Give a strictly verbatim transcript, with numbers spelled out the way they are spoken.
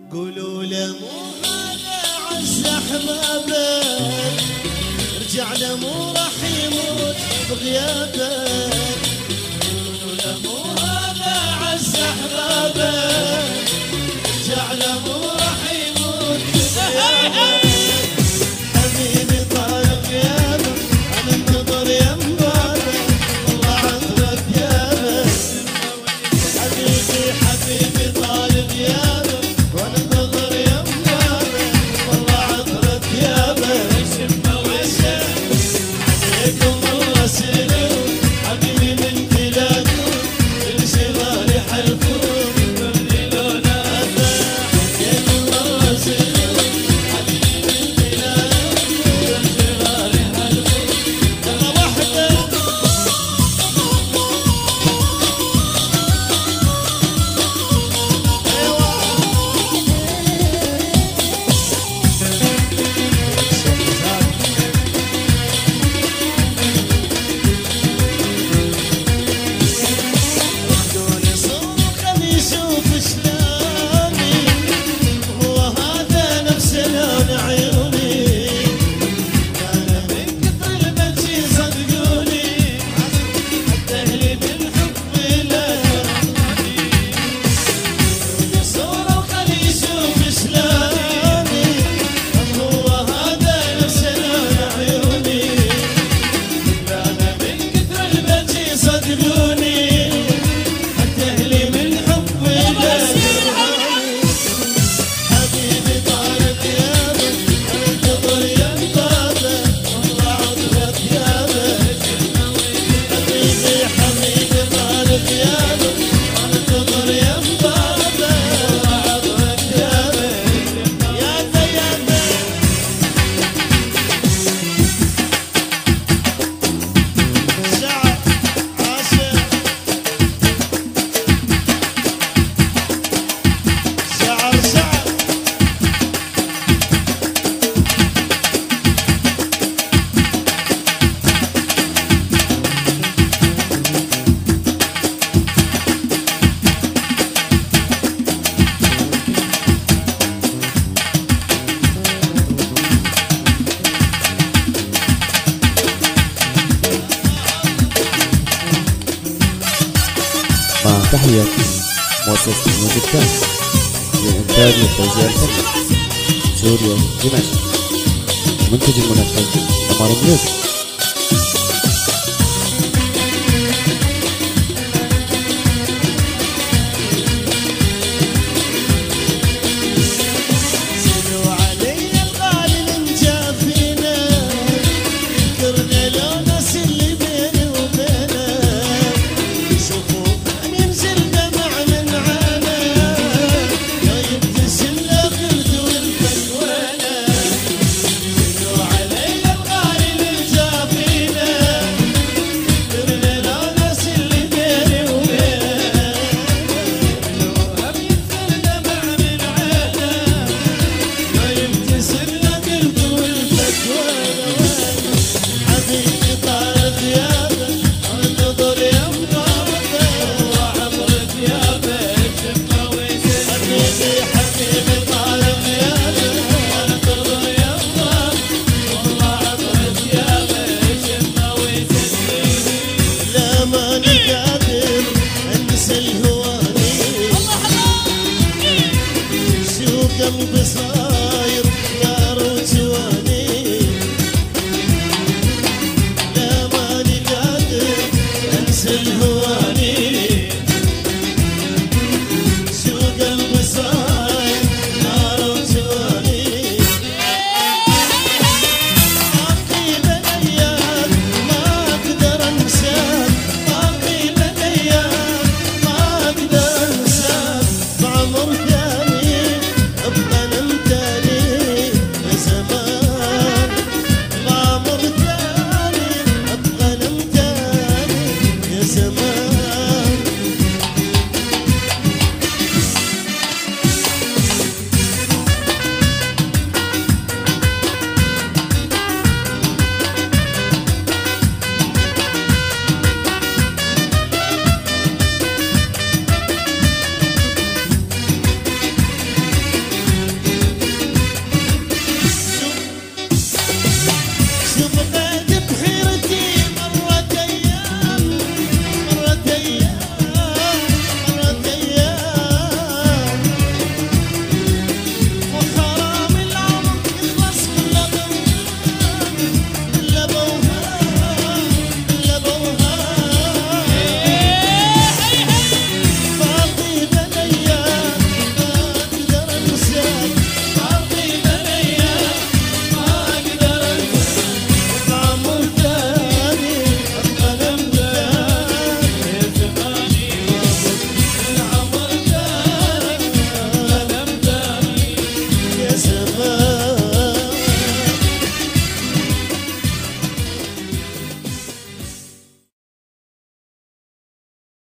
قولوا له مو هذا عز احبابك، رجع له مو راح يموت بغيابك. قولوا له مو هذا عز احبابك، رجع له مو راح يموت بغيابك. حبيبي طال غيابك، انا انتظر يمبابك، والله عطرك غيابك. حبيبي حبيبي طال غيابك، وانا انتظر يمبابك، والله عطرك غيابك. عليكم الله سلام حبيبي من بلادكم، كل شي غالي حلفوم يبدلون هذا. عليكم الله سلام حبيبي من بلادكم، كل شي غالي حلفوم. يلا وحده خذوني صوره خلي يشوف شلوني، هو هذا نفس لون عيوني. انا من كثر البكي صدقوني، حتى اهلي بالحب لا يرضوني. خذوني صوره وخلي يشوف شلوني، هو هذا نفس لون عيوني. انا من كثر البكي صدقوني، حتى اهلي من حبي لا يرضوني. حبيبي طال غيابك، انا انتظر ينبابك، والله عطرك غيابك. حبيبي حبيبي طال غيابك، انا انتظر ينبابك، والله عطرك غيابك. يا ذيابك شعر عاشق، شعر شعر مع تحية مؤسسة ميوزك كاس للإنتاج والتوزيع الفني، سوريا دمشق. المنتج المنفذ عمر ميوزك. زينوا علي الغالي الانجاب فينا، ذكرنا الونس اللي بيني وبينك. شوفوا من ينزل دمع من عينك، لو يبتسم له خلد والفك وينك. زينوا علي الغالي الانجاب فينا، ذكرنا الونس اللي بيني وبينك. لو هم ينزل دمع من عينك، لو يبتسم له خلد والفك وينك. حبيبي طال غيابك، انا انتظر يمبابك، والله عطرك غيابك. حبيبي حبيبي طال غيابك، انا انتظر يمبابك، والله عطرك غيابك. لا ماني قادر انسى الهواني، شو قلبي صار